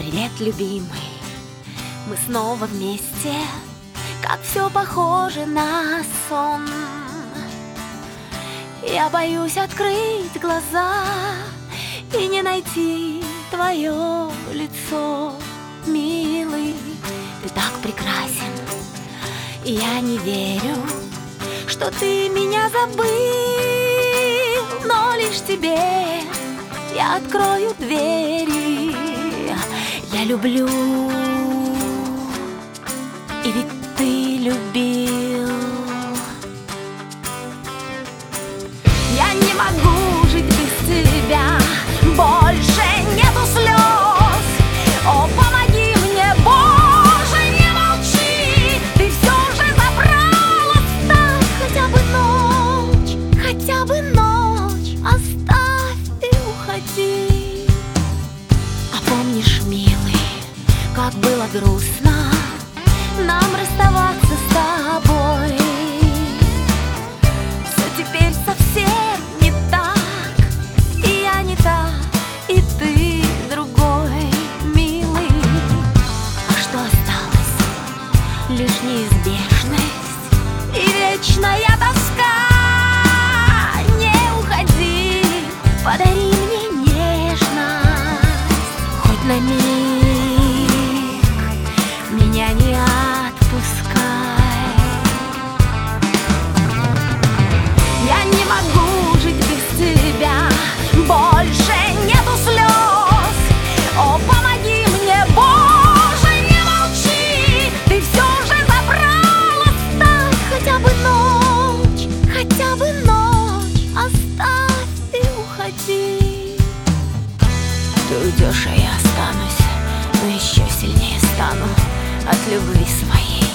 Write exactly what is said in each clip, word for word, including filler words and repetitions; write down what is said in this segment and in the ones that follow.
Привет, любимый, мы снова вместе, как все похоже на сон. Я боюсь открыть глаза и не найти твое лицо, милый. Ты так прекрасен, и я не верю, что ты меня забыл, но лишь тебе я открою двери. Я люблю, и ведь ты любил. Я не могу жить без тебя, больше нету слез. О, помоги мне, Боже, не молчи, ты все же забрал. Оставь хотя бы ночь, хотя бы ночь, оставь и уходи. А помнишь, милый, как было грустно нам расставаться с тобой? Все теперь совсем не так, и я не та, и ты другой, милый. А что осталось? Лишь неизбежность и вечная тоска. Не уходи, подари мне нежность, хоть на миг меня не отпускай. Я не могу жить без тебя, больше нету слез. О, помоги мне, Боже, не молчи, ты все же забрал. Оставь хотя бы ночь, хотя бы ночь, оставь и уходи. Ты уйдешь, а я останусь, но еще сильнее стану от любви своей.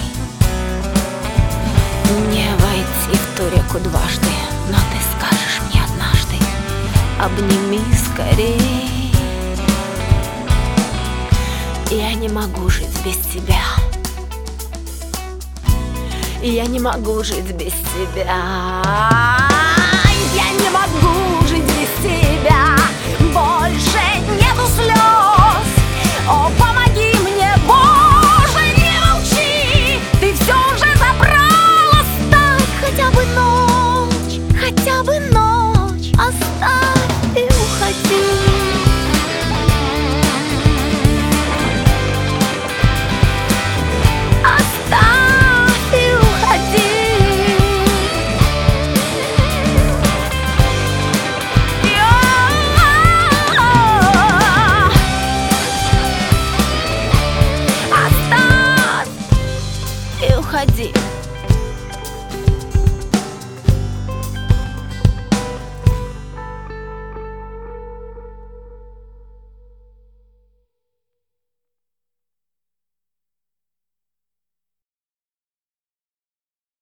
Не войти в ту реку дважды, но ты скажешь мне однажды: обними скорей. Я не могу жить без тебя, я не могу жить без тебя. Я не могу жить без тебя, больше нету слез. О, помоги мне, Боже, не молчи, ты все же забрал. Оставь хотя бы ночь, хотя бы ночь, оставь и уходи. Оставь и уходи. Оставь и уходи.